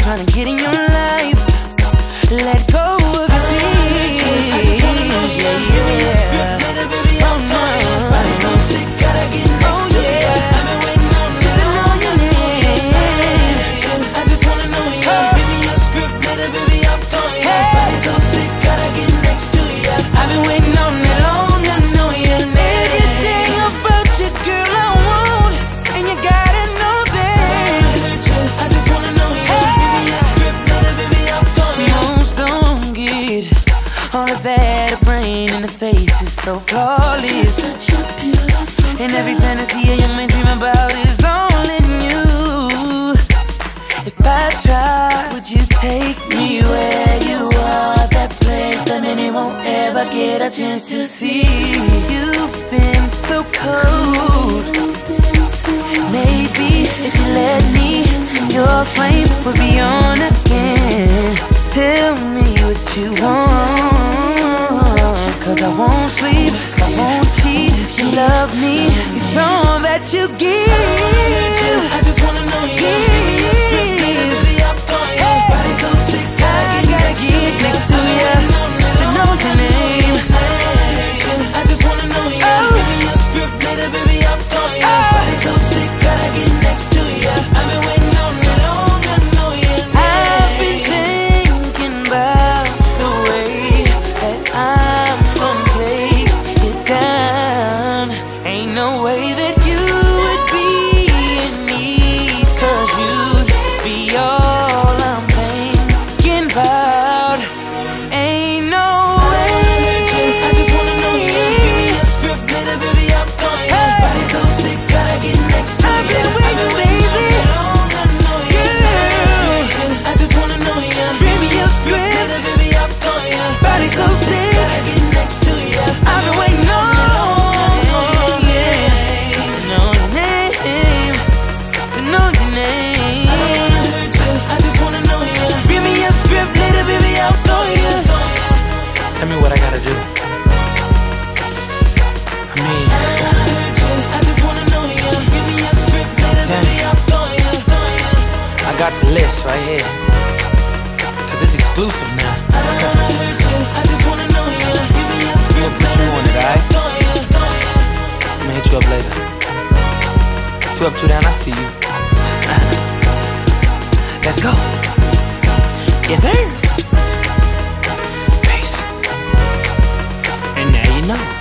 trying to get in your life. Let go of your things. I just wanna know you. Give me a script, little baby, I'm going. Body so sick, gotta get next to you. I've been waiting on that. I know your name. I just wanna know you. Give me a script, little baby, I'm going. Body so sick, gotta get next to you. I've been waiting on that long, I know your name. Everything about you, girl, I want, and you gotta know that. I just wanna know you. Give me a script, little baby, I'm going. Most don't get all of that. A brain in the face is so flawless. Such a beautiful girl. And every fantasy you may dream about is all in you. If I try, would you take me where you are? That place that many won't ever get a chance to see. You've been so cold. Maybe if you let me, your flame would be on again. Tell me what you want, 'cause I won't sleep, I won't cheat. You love me, it's all that you give. I just wanna know you. Give me a script, baby, I'm going. Body so sick, I gotta get next to you to know your name. I just wanna know you. Give me a script, little baby, I'm going. Body so sick, gotta get next to you. I've been waiting on that long, I know your name. I've been thinking about the way that I'm gonna take it down. Ain't no way that you would be in need, 'cause you'd be all I'm thinking about. Ain't no way. I just wanna know you. Give me a script, little baby, I'm going. Body so sick, gotta get next to you. I've been waiting, baby. I just wanna know you. Give me a script, little baby, I'm going. Body so sick, gotta get next to you. I've been waiting on to know your name. I just wanna know you. Give me a script, little baby, I'm going. Tell me what I gotta do. I mean, I just wanna know you. Give me a script, little baby, I'm going. I got the list right here, 'cause it's exclusive now. I just wanna know you. Give me a script, Put you on it, little alright? baby, I'm going. I'ma hit you up later. 2 up, 2 down, I see you. Let's go. Yes, sir. Peace. And now you know.